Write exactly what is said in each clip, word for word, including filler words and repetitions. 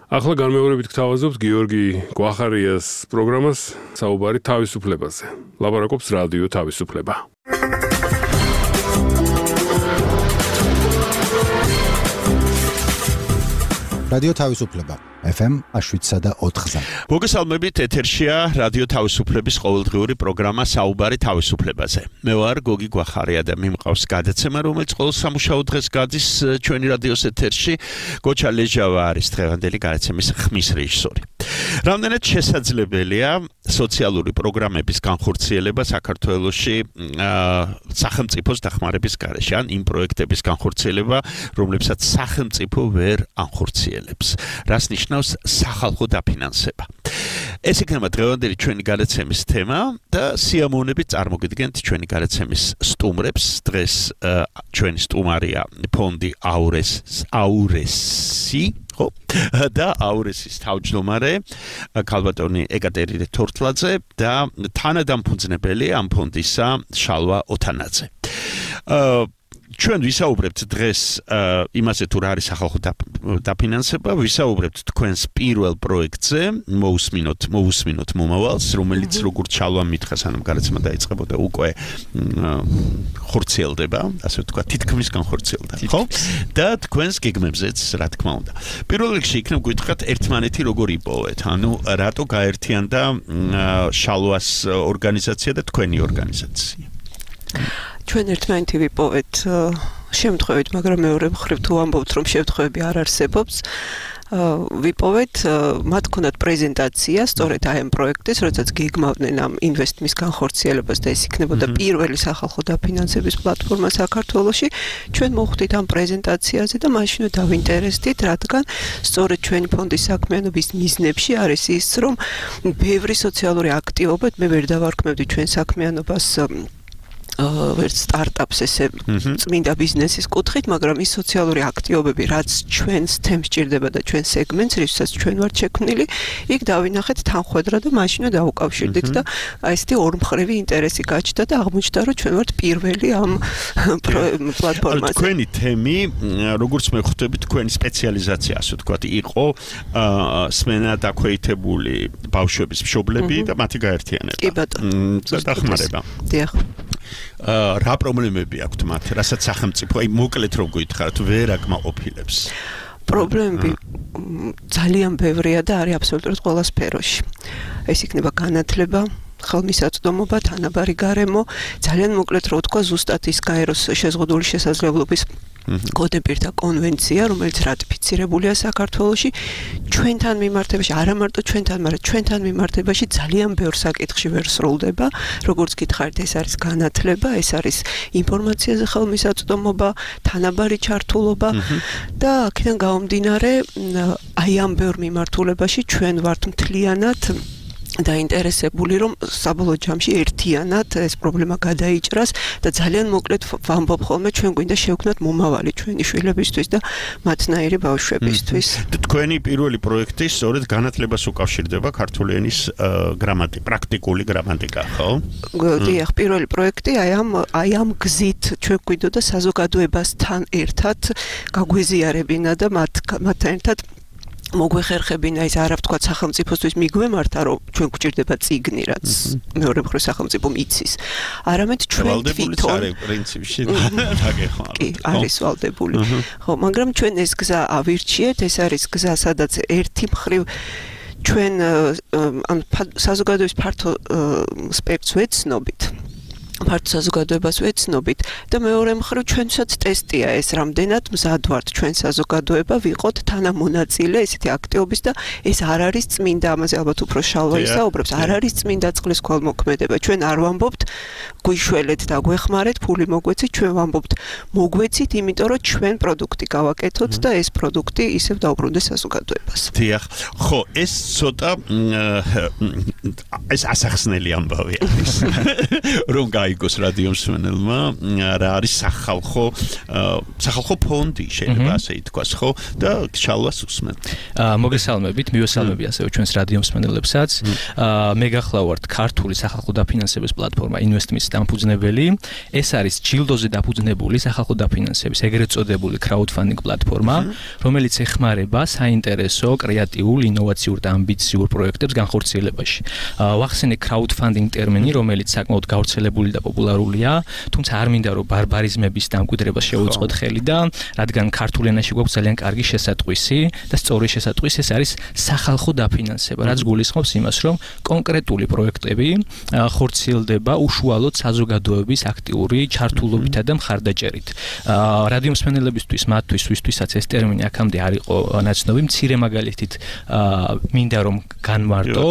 ახლა განმეორებით გთავაზობთ გიორგი გვახარიას პროგრამას საუბარი თავისუფლებაზე. ლაპარაკობს რადიო თავისუფლება. რადიო თავისუფლება ეფ ემ შვიდსა და ოთხზე. მოგესალმებით, ეთერშია რადიო თავისუფლების ყოველდღიური პროგრამა საუბარი თავისუფლებაზე. მე ვარ გოგი გვახარია და მიმყავს გადაცემა, რომელიც ყოველ სამუშაო დღეს გადის ჩვენი რადიოს ეთერში. გოჩა ლეჟავა არის დღევანდელი გადაცემის ხმის რეჟისორი. რამდენად შესაძლებელია სოციალური პროგრამების განხორციელება საქართველოში სახელმწიფოს დახმარების გარეშე, ან იმ პროექტების განხორციელება, რომლებსაც სახელმწიფო ვერ ანხორციელებს. რას ნიშნავს სახალხო დაფინანსება? ეს იქნება დღევანდელი ჩვენი გადაცემის თემა და სიამოვნებით წარმოგიდგენთ ჩვენი გადაცემის სტუმრებს. დღეს ჩვენი სტუმარია ფონდი აურეს აურესი და აურესის თავმჯდომარე ქალბატონი ეკატერინე თორთლაძე და თანადამფუძნებელი ამ ფონდისა შალვა ოთანაძე. ჩვენ ვისაუბრებთ დღეს იმაზე თუ რა არის სახალხო დაფინანსება, ვისაუბრებთ თქვენს პირველ პროექტზე, მოусმინოთ, მოусმინოთ მომავალს, რომელიც როგორც შალვამ მითხრა, სანამ გადაცემა დაიწყებოდა, უკვე ხორციელდება, ასე ვთქვა, თითქმის განხორციელდა, ხო? და თქვენს გეგმებზეც, რა თქმა უნდა. პირველ რიგში იქნებ გითხრათ ერთმანეთი როგორ იპოვეთ, ანუ რატო გაერთიანდა შალვას ორგანიზაცია და თქვენი ორგანიზაცია? ჩვენ ერთმანეთი ვიპოვეთ შემთხვევით, მაგრამ მეორე მხრივ თუ ამბობთ, რომ შემთხვევები არ არსებობს, ვიპოვეთ, მათ ქონდათ პრეზენტაცია, სწორედ აი ამ პროექტის, როდესაც გეგმავდნენ ამ ინვესტმის განხორციელებას და ეს იქნებოდა პირველი სახალხო დაფინანსების პლატფორმა საქართველოში. ჩვენ მოვხვდით ამ პრეზენტაციაზე და მაშინვე დავინტერესდით, რადგან სწორედ ჩვენი ფონდის საქმიანობის მიზნებში არის ის, რომ ბევრი სოციალური აქტივობა, მე ვერ დავარქმევდი ჩვენ საქმიანობას ვერც სტარტაპს ესე წმინდა ბიზნესის კუთხით, მაგრამ ის სოციალური აქტივობები, რაც ჩვენს თემს ჭირდება და ჩვენ სეგმენტს, რითაც ჩვენ ვართ შექმნილი, იქ დავინახეთ თანხwebdriver და მაშინვე დაუკავშირდით და აი ესეთი ორმხრივი ინტერესი გაჩნდა და აღმოჩნდა, რომ ჩვენ ვართ პირველი ამ პლატფორმაზე. თქვენი თემი, როგორც მე ხვდები, თქვენი სპეციალიზაცია, ასე ვთქვათ, იყო სმენა დაქვეითებული ბავშვების მშობლები და მათი გაერთიანება. კი ბატონო. დახმარება. დიახ. რა პრობლემები აქვთ მათ, რასაც სახელმწიფო, აი მოკლედ რო გითხრათ, ვერ აკმაყოფილებს? პრობლემები ძალიან ბევრია და არის აბსოლუტურად ყველა სფეროში. ეს იქნება განათლება, ხელმისაწვდომობა, თანაბარი გარემო, ძალიან მოკლედ რო ვთქვა, ზუსტად ის გაეროს შეზღუდული შესაძლებლობის კოდაპირთა კონვენცია, რომელიც რატიფიცირებულია საქართველოში, ჩვენთან მიმართებაში, არა მარტო ჩვენთან, მაგრამ ჩვენთან მიმართებაში ძალიან ბევრ საკითხში ვერ სრულდება. როგორც გითხარით, ეს არის განათლება, ეს არის ინფორმაციაზე ხელმისაწვდომობა, თანაბარი ჩართულობა და აქედან გამომდინარე, აი ამ ბევრ მიმართულებაში ჩვენ ვართ მთლიანად დაინტერესებული, რომ საბოლოო ჯამში ერთიანად ეს პრობლემა გადაიჭრას და ძალიან მოკლედ ვამბობ ხოლმე, ჩვენ გვინდა შევქმნათ მომავალი ჩვენი შვილებისთვის და მათნაირი ბავშვებისთვის. თქვენი პირველი პროექტი სწორედ განათლებას უკავშირდება, ქართული ენის გრამატიკა, პრაქტიკული გრამატიკა, ხო? დიახ, პირველი პროექტი აი ამ აი ამ გზით ჩვენ გვინდოდა საზოგადოებასთან ერთად გაგვეზიარებინა და მათ მათთან ერთად მოგვეხერხებინა ის არა ვთქვათ სახელმწიფოსთვის მიგვემართა, რომ ჩვენ გვჭირდება წიგნი, რაც მეორე მხრივ სახელმწიფომ იცის. არამედ ჩვენ თვითონ არის პრინციპში დაგეხმაროთ. კი, არის ვალდებული. ხო, მაგრამ ჩვენ ეს გზა ავირჩიეთ, ეს არის გზა, სადაც ერთი მხრივ ჩვენ ან საზოგადოების ფართო სპექტრს ვეცნობით. ფართო საზოგადოებას ვეცნობით და მეორე მხრივ ჩვენსაც ტესტია ეს, რამდენად მზად ვართ ჩვენ საზოგადოება ვიყოთ თანამონაწილე ესეთი აქტივობის და ეს არ არის წმინდა, ამაზე ალბათ უფრო შალვა ისაუბრებს, არ არის წმინდა წყლის ქველმოქმედება. ჩვენ არ ვამბობთ გვიშველეთ და გვეხმარეთ, ფული მოგვეცით, ჩვენ ვამბობთ მოგვეცით, იმიტომ რომ ჩვენ პროდუქტი გავაკეთოთ და ეს პროდუქტი ისევ დაუბრუნდეს საზოგადოებას. დიახ, ხო, ეს ცოტა ეს ასახსნელი ამბავი არის. რომ გაიგოს რადიო მსმენელმა რა არის სახალხო სახალხო ფონდი შეიძლება ასე ითქვას ხო და შალვას უსმენთ. მოგესალმებით, მივესალმები ასევე ჩვენს რადიო მსმენელებსაც. მე გახლავართ ქართული სახალხო დაფინანსების პლატფორმა ინვესტმის დამფუძნებელი. ეს არის ჯილდოზე დაფუძნებული სახალხო დაფინანსების ეგრეთ წოდებული crowdfunding პლატფორმა, რომელიც ეხმარება საინტერესო, კრეატიულ, ინოვაციურ და ამბიციურ პროექტებს განხორციელებაში. ვახსენე crowdfunding ტერმინი, რომელიც საკმაოდ გავრცელებული და პოპულარულია, თუმცა არ მინდა რომ ბარბარიზმების დამკვიდრებას შევუწყოთ ხელი და რადგან ქართულ ენაში გვაქვს ძალიან კარგი შესატყვისი და სწორი შესატყვისი, ეს არის სახალხო დაფინანსება, რაც გულისხმობს იმას, რომ კონკრეტული პროექტები ხორციელდება უშუალოდ საზოგადოების აქტიური ჩართულობითა და მხარდაჭერით. რადიო მსმენელებისთვის, მათთვის, ვისთვისაც ეს ტერმინი აქამდე არ იყო ნაცნობი, მცირე მაგალითით მინდა რომ განმარტო,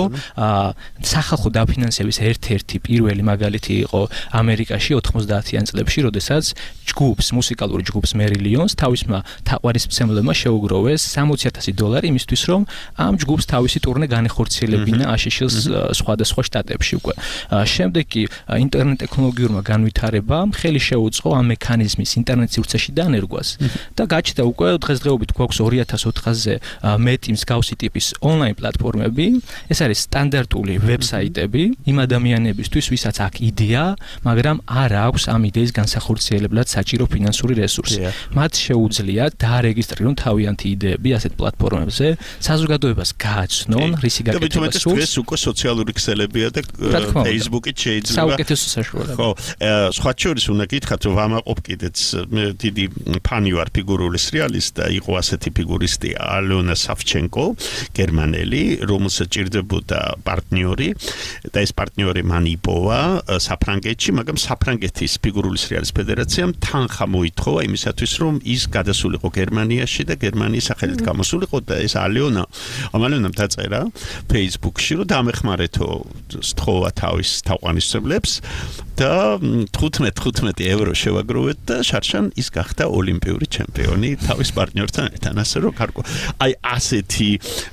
სახალხო დაფინანსების ერთ-ერთი პირველი მაგალითი იყო ამერიკაში ოთხმოცდაათიან წლებში, როდესაც ჯგუფს, მუსიკალური ჯგუფს Marillions თავისმა თაყვანისმცემლებმა შეუგროვეს სამოცი ათასი დოლარი იმისთვის, რომ ამ ჯგუფს თავისი ტურნე განეხორციელებინა აშშ-ს სხვადასხვა შტატებში უკვე. შემდეგ კი ინტერნეტ ტექნოლოგიურმა განვითარებამ ხელი შეუწყო ამ მექანიზმის ინტერნეტ სივრცეში დანერგვას და გაჩნდა უკვე დღესდღეობით გვაქვს ორი ათას ოთხასზე მეტი მსგავსი ტიპის ონლაინ პლატფორმები. ეს არის სტანდარტული ვებსაიტები იმ ადამიანებისთვის, ვისაც აქვს იდეა, მაგრამ არ აქვს ამ იდეის განსახორციელებლად საჭირო ფინანსური რესურსი. მათ შეუძლიათ დაარეგისტრირონ თავიანთი იდეები ასეთ პლატფორმებზე, საზოგადოებას გააცნონ რისი გაკეთება სურს. დღეს უკვე სოციალური ქსელებია და Facebook-ით შეიძლება საუკეთესო საშუალება. ხო, სხვა შორის უნდა გითხრათ, რომ ვამაყობ კიდეც დიდი ფანი ვარ ფიგურული სრიალის და იყო ასეთი ფიგურისტი ალენა სავჩენკო, გერმანელი, რომელსაც ჭირდებოდა პარტნიორი და ეს პარტნიორი მან იპოვა საფრანგეთში, მაგრამ საფრანგეთის ფიგურული სრიალის ფედერაციამ თანხა მოითხოვა იმისათვის, რომ ის გადასულიყო გერმანიაში და გერმანიის სახელით გამოსულიყო და ეს ალენა ამალენამ დაწერა Facebook-ში, რომ დამეხმარეთო სთხოვა თავის თაყვანისმცემლებს და თხუთმეტ ევრო შევაგროვეთ და შარშან ის გახდა ოლიმპიური ჩემპიონი თავის პარტნიორთან ერთად. ასე რომ კარგო. აი ასეთი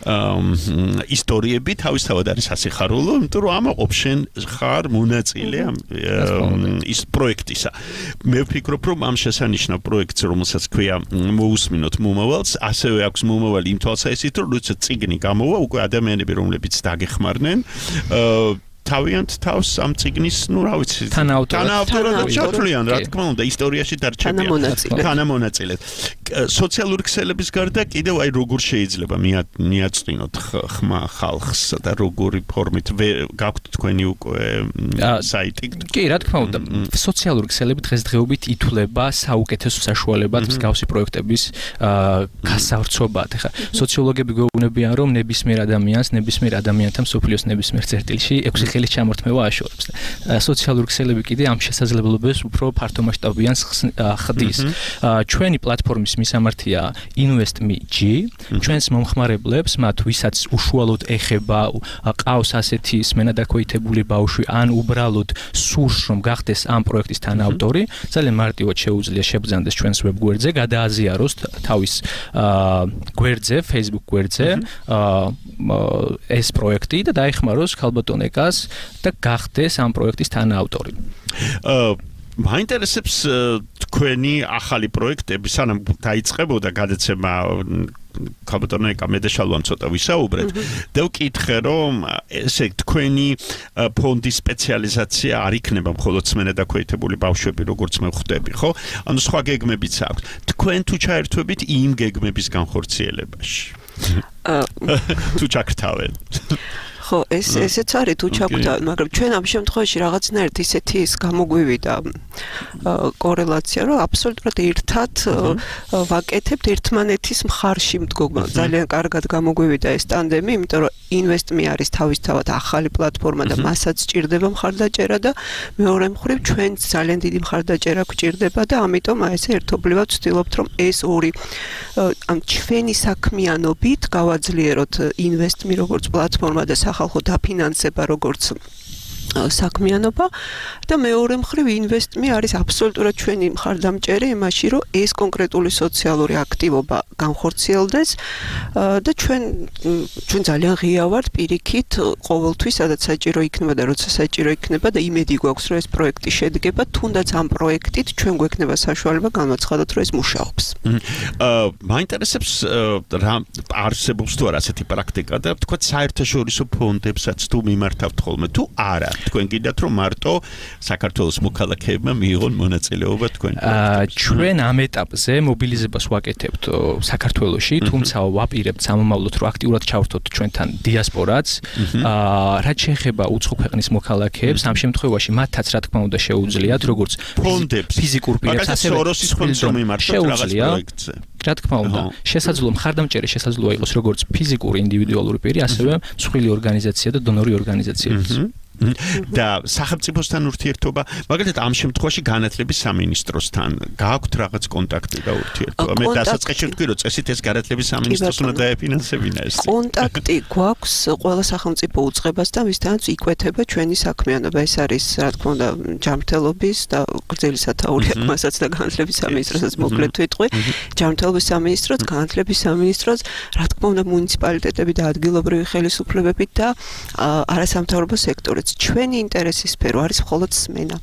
ისტორიები თავისთავად არის სასიხარულო, იმიტომ რომ ამაყობ შენ ხარ მონაწილე ამ ის პროექტისა. მე ვფიქრობ, რომ ამ შესანიშნავ პროექტს, რომელსაც ქვია მოусმინოთ მომავალს, ასევე აქვს მომავალი იმ თვალსაზრისით, რომ როცა წიგნი გამოვა, უკვე ადამიანები, რომლებიც დაგეხმარნენ, თავიანთ თავს ამ წიგნის, ну, რა ვიცი, თანაავტორად ჩართვლიან, რა თქმა უნდა, ისტორიაში დარჩებიან. თანამონაწილედ. სოციალური ქსელების გარდა კიდევ აი როგორ შეიძლება მიაწვინოთ ხმა ხალხს და როგორი ფორმით გაქვთ თქვენი უკვე საიტი? კი, რა თქმა უნდა, სოციალური ქსელები დღესდღეობით ითვლება საუკეთესო საშუალებად მსგავსი პროექტების გასავრცობად. ეხლა სოციოლოგები გვეუბნებიან, რომ ნებისმიერ ადამიანს, ნებისმიერ ადამიანთან მსოფლიოს ნებისმიერ წერტილში ექვსი ხელის ჩამორთმევა აშორებს. სოციალური ქსელები კიდე ამ შესაძლებლობებს უფრო ფართომასშტაბიანს ხდის. ჩვენი პლატფორმის მისამართია InvestMe-G, ჩვენს მომხმარებლებს, მათ ვისაც უშუალოდ ეხება, ყავს ასეთი სმენადაქვეითებული ბავშვი, ან უბრალოდ სურს რომ გახდეს ამ პროექტის თანაავტორი, ძალიან მარტივად შეუძლია შებრძანდეს ჩვენს ვებგვერდზე, გადააზიაროს თავის გვერდზე, Facebook გვერდზე ეს პროექტი და დაეხმაროს ქალბატონ ეკას და გახდეს ამ პროექტის თანაავტორი. მაინტერესებს თქვენი ახალი პროექტები, სანამ დაიწყებოდა გადაცემა ქალბატონ ეკა მე და შალვამ ცოტა ვისაუბრეთ და ვკითხე, რომ ესე თქვენი ფონდის სპეციალიზაცია არ იქნება მხოლოდ სმენადაქვეითებული ბავშვები, როგორც მე ვხვდები, ხო? ანუ სხვა გეგმებიც აქვს. თქვენ თუ ჩაერთვებით იმ გეგმების განხორციელებაში? თუ ჩაგრთავენ? ხო, ეს ესეც არის თუ ჩაგვთავენ, მაგრამ ჩვენ ამ შემთხვევაში რაღაცნაირად ისეთი ის გამოგვივიდა კორელაცია, რომ აბსოლუტურად ერთად ვაკეთებთ ერთმანეთის მხარში მდგომა. ძალიან კარგად გამოგვივიდა ეს ტანდემი, იმიტომ რომ InvestMe არის თავისთავად ახალი პლატფორმა და მასაც სჭირდება მხარდაჭერა და მეორე მხრივ ჩვენც ძალიან დიდი მხარდაჭერა გვჭირდება და ამიტომ აი ესე ერთობლივად ვცდილობთ, რომ ეს ორი ამ ჩვენი საქმიანობით გავაძლიეროთ InvestMe როგორც პლატფორმა და სახალხო დაფინანსება როგორც საქმიანობა და მეორე მხრივ ინვესტმი არის აბსოლუტურად ჩვენი მხარდამჭერი იმაში, რომ ეს კონკრეტული სოციალური აქტივობა განხორციელდეს და ჩვენ ჩვენ ძალიან ღია ვართ პირიქით ყოველთვის, სადაც საჭირო იქნება და როცა საჭირო იქნება და იმედი გვაქვს, რომ ეს პროექტი შედგება, თუნდაც ამ პროექტით ჩვენ გვექნება საშუალება განვაცხადოთ, რომ ეს მუშაობს. აა მაინტერესებს რა არსებობს თუ არა ასეთი პრაქტიკა და თქვა საერთაშორისო ფონდებსაც თუ მიმართავთ ხოლმე თუ არა. თქვენ გიდათ რომ მარტო საქართველოს მოქალაქეებმა მიიღონ მონაწილეობა თქვენ პროექტებში. ჩვენ ამ ეტაპზე მობილიზებას ვაკეთებთ საქართველოში, თუმცა ვაპირებთ სამომავლოდ რომ აქტიურად ჩავრთოთ ჩვენთან დიასპორაც. აა რაც შეეხება უცხო ქვეყნის მოქალაქეებს, ამ შემთხვევაში მათაც რა თქმა უნდა შეუძლიათ როგორც ფიზიკურ პირებს, ასევე სოროსის ფონდს რომ მიმართოთ რაღაც პროექტზე. რა თქმა უნდა, შესაძლოა მხარდამჭერი შესაძლოა იყოს როგორც ფიზიკური ინდივიდუალური პირი, ასევე მსხვილი ორგანიზაცია და დონორი ორგანიზაციებიც. და სახელმწიფოსთან ურთიერთობა, მაგალითად ამ შემთხვევაში განათლების სამინისტროსთან გააქვთ რაღაც კონტაქტი და ურთიერთობა. მე დასაწყისში ვთქვი, რომ წესით ეს განათლების სამინისტროს უნდა დაეფინანსებინა ეს. კონტაქტი გვაქვს ყველა სახელმწიფო უწყებას და მისთანაც იკვეთება ჩვენი საქმიანობა. ეს არის, რა თქმა უნდა, ჯანმრთელობის და გრძელი სათაური აქვს მასაც და განათლების სამინისტროსაც მოკლედ ვიტყვი. ჯანმრთელობის სამინისტროც, განათლების სამინისტროც, რა თქმა უნდა, მუნიციპალიტეტები და ადგილობრივი ხელისუფლებები და არასამთავრობო სექტორი. ჩვენი ინტერესის სფერო არის მხოლოდ სმენა.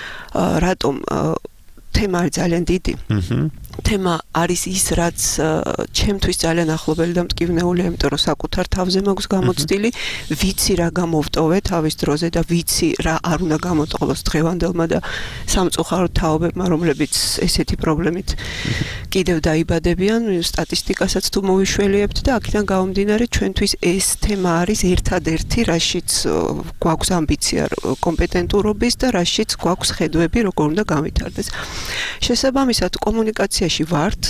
რატომ თემა არის ძალიან დიდი. თემა არის ის, რაც ჩემთვის ძალიან ახლობელი და მტკივნეულია, იმიტომ რომ საკუთარ თავზე მაქვს გამოცდილი, ვიცი რა გამოვტოვე თავის დროზე და ვიცი რა არ უნდა გამოტყოლოს დღევანდელმა და სამწუხაროდ თაობებმა, რომლებიც ესეთი პრობლემით კიდევ დაიბადებიან, სტატისტიკასაც თუ მოვიშველიებთ და აქედან გამომდინარე ჩვენთვის ეს თემა არის ერთადერთი, რაშიც გვაქვს ამბიცია კომპეტენტურობის და რაშიც გვაქვს ხედვები, როგორ უნდა გავითარდეს. შესაბამისად, კომუნიკაციაში ვართ.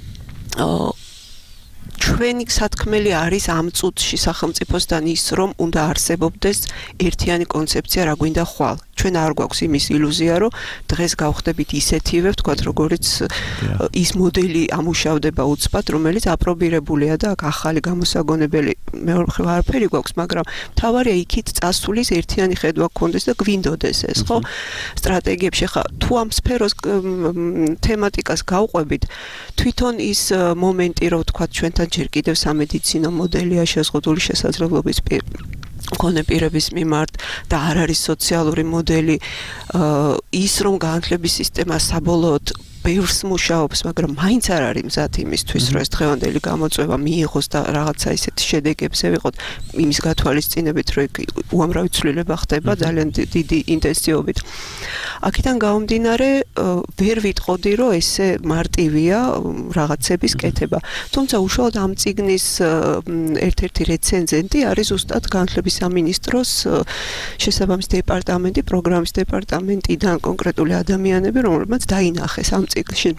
ჩვენი სათქმელი არის ამ წუთში სახელმწიფოსთან ის, რომ უნდა არსებობდეს ერთიანი კონცეფცია, რა გვინდა ხვალ. ჩვენ არ გვაქვს იმის ილუზია, რომ დღეს გავხდებით ისეთივე, ვთქვათ, როგორც ის მოდელი ამუშავდება უცბად, რომელიც აპრობირებულია და აქ ახალი გამოსაგონებელი მეორე მხრივ არაფერი გვაქვს, მაგრამ მთავარია იქით წასulis ერთიანი ხედვა გქონდეს და გვინდოდეს ეს, ხო? სტრატეგიებში ხა თუ ამ სფეროს თემატიკას გავყვებით, თვითონ ის მომენტი, რომ ვთქვათ, ჩვენთან ჯერ კიდევ სამედიცინო მოდელია შეზღუდული შესაძლებლობის მქონე პირების მიმართ და არ არის სოციალური მოდელი, ის რომ განათლების სისტემა საბოლოოდ ბევრს მუშაობს, მაგრამ მაინც არ არის მზად იმისთვის, რომ ეს დღევანდელი გამოწვევა მიიღოს და რაღაცა ისეთი შედეგებზე ვიყოთ, იმის გათვალისწინებით, რომ უამრავი ცვლილება ხდება ძალიან დიდი ინტენსივობით. აქედან გამომდინარე, ვერ ვიტყოდი, რომ ესე მარტივია რაღაცების კეთება. თუმცა უშუალოდ ამ წიგნის ერთ-ერთი რეცენზენტი არის ზუსტად განათლების სამინისტროს შესაბამის დეპარტამენტი, პროგრამის დეპარტამენტიდან კონკრეტული ადამიანები, რომლებმაც დაინახეს ამ წიგნში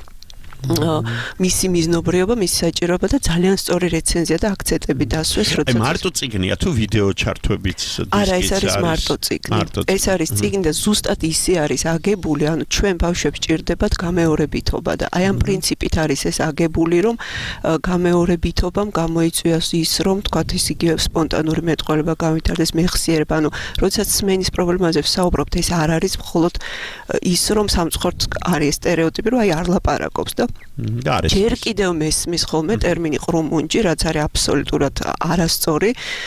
მისი მიზნობრიობა, მისი საჭიროება და ძალიან სწორი რეცენზია და აქცენტები დასვეს, როცა მარტო წიგნია თუ ვიდეო ჩართვებით დისკიც არა, ეს არის მარტო წიგნი. ეს არის წიგნი და ზუსტად ისე არის აგებული, ანუ ჩვენ ბავშვებს ჭირდებათ გამეორებითობა და აი ამ პრინციპით არის ეს აგებული, რომ გამეორებითობამ გამოიწვიოს ის, რომ თქვათ ის იგივე სპონტანური მეტყველება გავითარდეს, მეხსიერება, ანუ როდესაც სმენის პრობლემაზე ვსაუბრობთ, ეს არ არის მხოლოდ ის, რომ სამწუხაროდ არის სტერეოტიპი, რომ აი არ ლაპარაკობს და ჯერ კიდევ მესმის ხოლმე ტერმინი ყრუმუნჯი, რაც არის აბსოლუტურად არასწორი.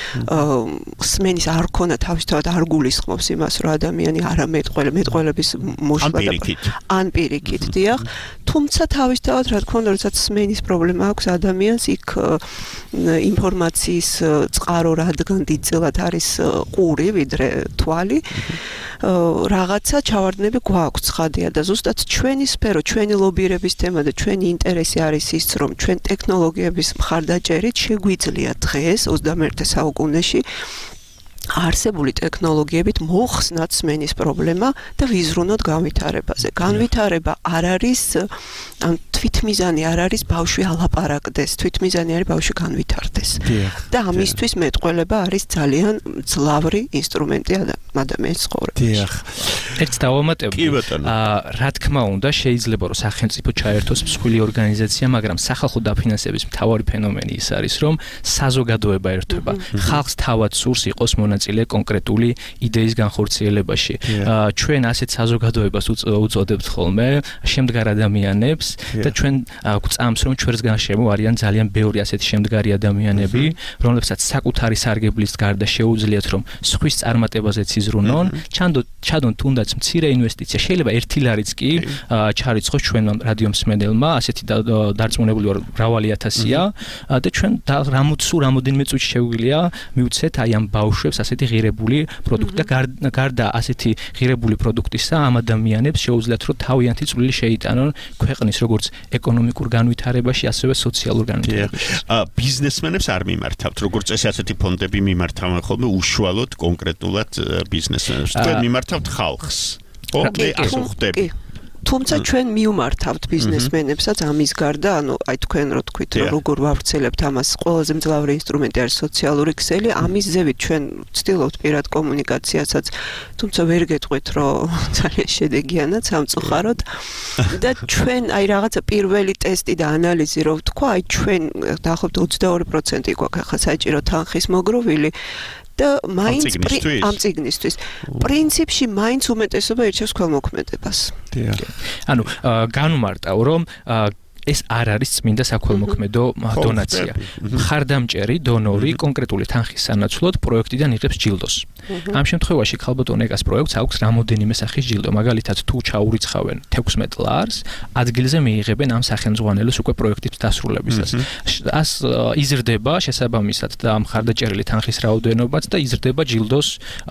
სმენის არ ქონა თავისთავად არ გულისხმობს იმას, რომ ადამიანი არა მეტყველე, მეტყველების მოშლა ან პირიქით, დიახ. თუმცა თავისთავად, რა თქმა უნდა, როდესაც სმენის პრობლემა აქვს ადამიანს, იქ ინფორმაციის წყარო რადგან დიდწილად არის ყური, ვიდრე თვალი, რაღაცა ჩავარდნები გვაქვს ცხადია და ზუსტად ჩვენი სფერო, ჩვენი ლობირების თემა და ჩვენი ინტერესი არის ის, რომ ჩვენ ტექნოლოგიების მხარდაჭერით შეგვიძლია დღეს ოცდამეერთე საუკუნეში არსებული ტექნოლოგიებით მოხსნათ სმენის პრობლემა და ვიზრუნოთ განვითარებაზე. განვითარება არ არის, ან თვითმიზანი არ არის ბავშვი ალაპარაკდეს, თვითმიზანი არის ბავშვი განვითარდეს. და ამისთვის მეტყველება არის ძალიან ძლავრი ინსტრუმენტი ადამიანის ცხოვრებაში. დიახ. ერთს დავამატებდი. რა თქმა უნდა, შეიძლება რომ სახელმწიფო ჩაერთოს მსხვილი ორგანიზაცია, მაგრამ სახალხო დაფინანსების მთავარი ფენომენი ის არის, რომ საზოგადოება ერთვება. ხალხს თავად სურს იყოს მონაწილე კონკრეტული იდეის განხორციელებაში. ჩვენ ასეთ საზოგადოებას უწოდებთ ხოლმე შემდგარ ადამიანებს და ჩვენ გვწამს რომ ჩვენს განშემო არიან ძალიან ბევრი ასეთი შემდგარი ადამიანები, რომლებსაც საკუთარი სარგებლის გარდა შეუძლიათ რომ სხვის წარმატებაზეც იზრუნონ, ჩადონ თუნდაც მცირე ინვესტიცია, შეიძლება ერთი ლარიც კი ჩარიცხოს ჩვენმა რადიო მსმენელმა, ასეთი დარწმუნებული ვარ მრავალი ათასია და ჩვენ რამოც სულ რამოდენიმე წუთში შეგვიძლია მივცეთ აი ამ ბავშვებს ასეთი ღირებული პროდუქტი და გარდა ასეთი ღირებული პროდუქტისა ამ ადამიანებს შეუძლიათ რომ თავიანთი წვლილი შეიტანონ ქვეყნის როგორც ეკონომიკურ განვითარებაში, ასევე სოციალურ განვითარებაში. ბიზნესმენებს არ მიმართავთ, როგორც წესი ასეთი ფონდები მიმართავენ ხოლმე უშუალოდ კონკრეტულად ბიზნესმენებს. თქვენ მიმართავთ ხალხს. ო, მე ასე ხვდები. თუმცა ჩვენ მივმართავთ ბიზნესმენებსაც ამის გარდა, ანუ აი თქვენ რო თქვით რომ როგორ ვავრცელებთ ამას, ყველაზე მძლავრი ინსტრუმენტი არის სოციალური ქსელი, ამის ზევით ჩვენ ვცდილობთ პირად კომუნიკაციასაც, თუმცა ვერ გეტყვით რომ ძალიან შედეგიანად სამწუხაროდ და ჩვენ აი რაღაცა პირველი ტესტი და ანალიზი რო ვთქვა, აი ჩვენ დაახლოებით ოცდაორი პროცენტი გვაქვს ახლა საჭირო თანხის მოგროვილი და მაინც ამ წიგნისთვის პრინციპში მაინც უმეტესობა ერჩევს ქველმოქმედებას. ანუ განვმარტავ რომ ეს არ არის წმინდა საქველმოქმედო დონაცია. მხარდამჭერი დონორი კონკრეტული თანხის სანაცვლოდ პროექტიდან იღებს ჯილდოს. ამ შემთხვევაში ქალბატონეკას პროექტს აქვს რამოდენიმე სახის ჯილდო. მაგალითად, თუ ჩაურიცხავენ თექვსმეტ ლარს, ადგილზე მიიღებენ ამ სახელმძღვანელოს უკვე პროექტის დასრულებისას. ას იზრდება შესაბამისად და მხარდაჭერილი თანხის რაოდენობაც და იზრდება ჯილდოს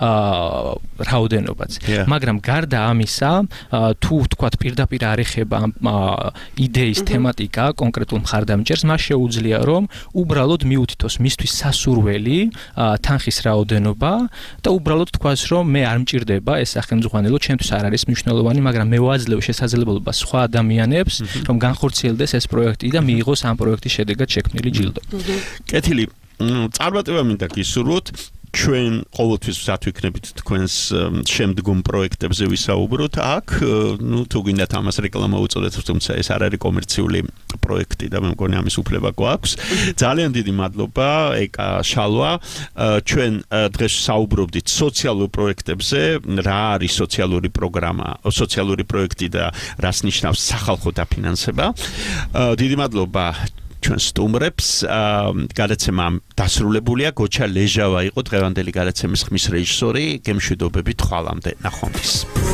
რაოდენობაც. მაგრამ გარდა ამისა, თუ თქვათ პირდაპირ არ ეხება იდეის თემატიკა კონკრეტულ მხარდამჭერს, მას შეუძლია რომ უბრალოდ მიუთითოს მისთვის სასურველი თანხის რაოდენობა და უბრალოდ თქვას რომ მე არ მჭირდება ეს სახელმძღვანელო, ჩემთვის არ არის მნიშვნელოვანი, მაგრამ მე ვაძლევ შესაძლებლობას სხვა ადამიანებს რომ განხორციელდეს ეს პროექტი და მიიღოს ამ პროექტის შედეგად შექმნილი ჯილდო. კეთილი, წარმატება მინდა გისურვოთ. ჩვენ ყოველთვის ვსად ვიქნებით თქვენს შემდგომ პროექტებზე ვისაუბროთ. აქ, ну, თუ გინდათ ამას რეკლამა უწოდეთ, თუმცა ეს არ არის კომერციული პროექტი და მე მგონი ამის უფლება გვაქვს. ძალიან დიდი მადლობა, ეკა შალვა. ჩვენ დღეს საუბრობდით სოციალურ პროექტებზე, რა არის სოციალური პროგრამა, სოციალური პროექტი და რას ნიშნავს სახალხო დაფინანსება. დიდი მადლობა ჩვენ სტუმრებს. გადაცემა დასრულებულია. გოჩა ლეჟავა იყო დღევანდელი გადაცემის ხმის რეჟისორი. გემშვიდობებით ხვალამდე. ნახვამდის.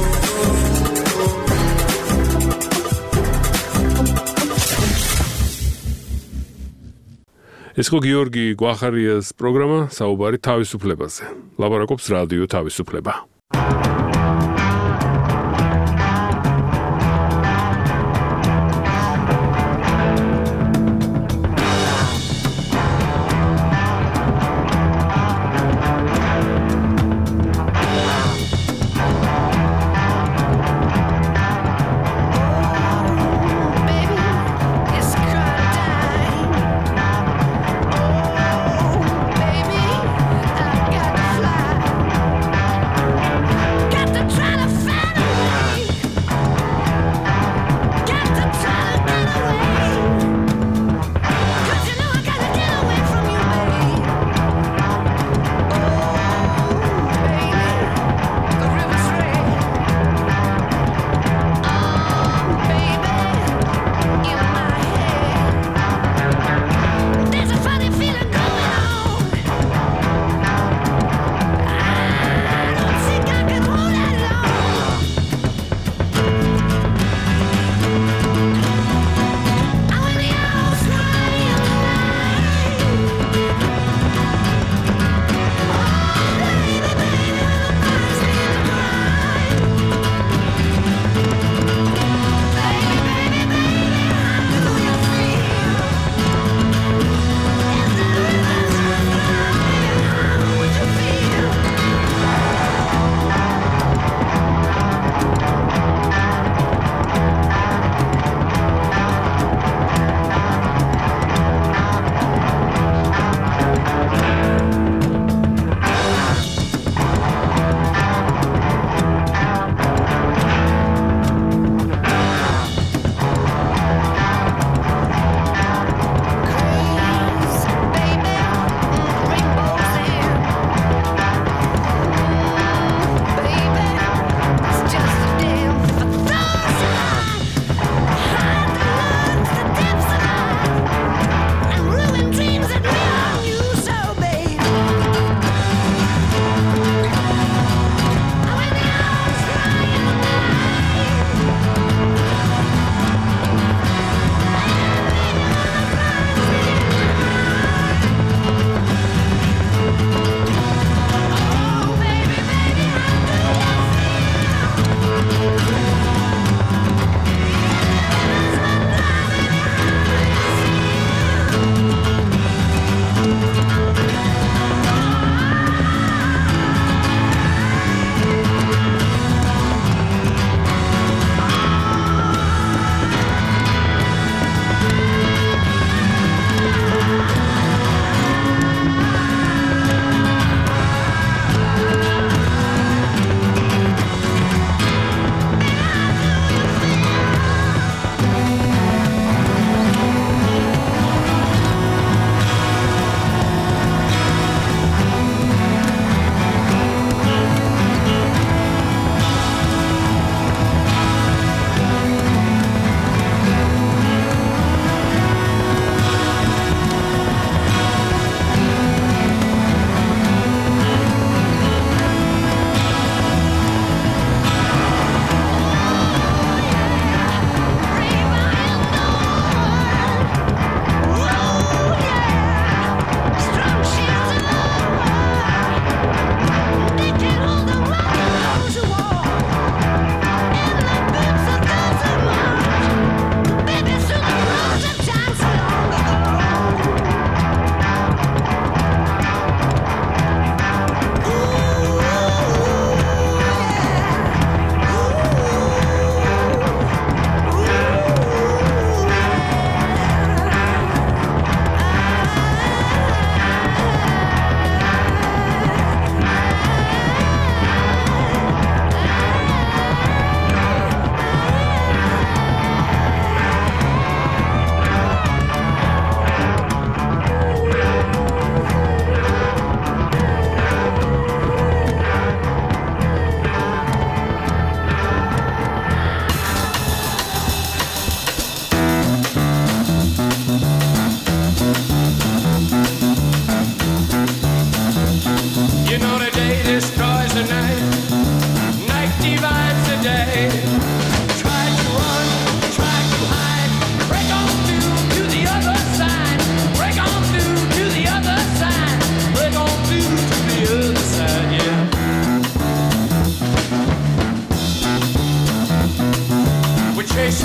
ეს იყო გიორგი გვახარიას პროგრამა საუბარი თავისუფლებაზე. ლაპარაკობს რადიო თავისუფლება. Got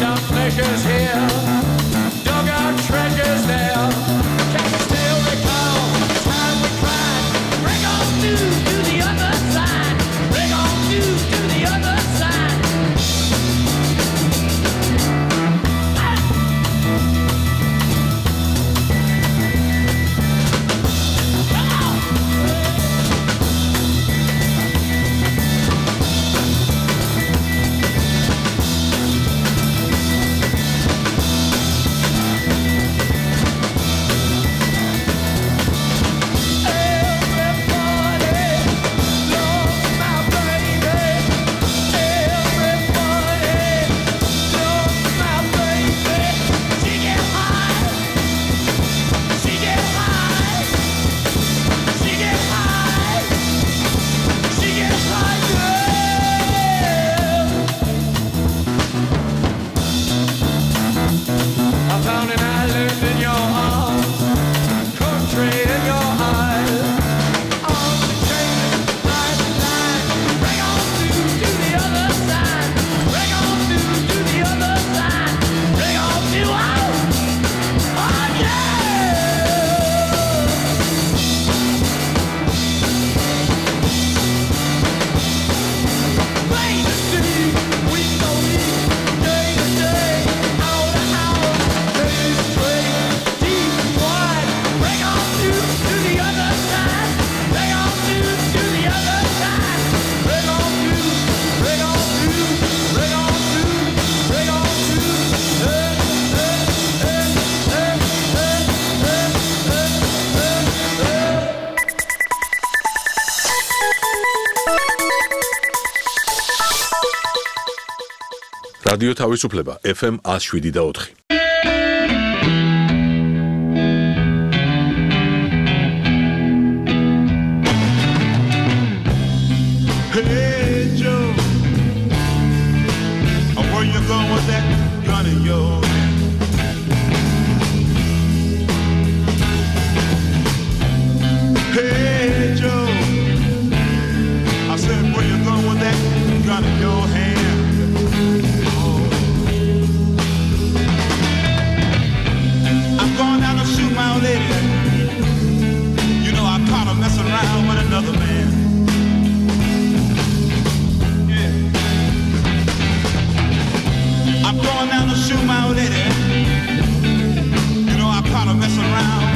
our pleasures here, dug our treasures there. Can you still recall the time we cried? Bring on through to the other side. Bring on through to the other side. რადიო თავისუფლება ეფ ემ one oh seven და four. Hey Joe, where you going with that gun in your hand? Hey Joe, I said where you going with that gun in your hand? Going down to shoot my old lady. You know I caught her messing around with another man. Yeah. I'm going down to shoot my old lady. You know I caught her messing around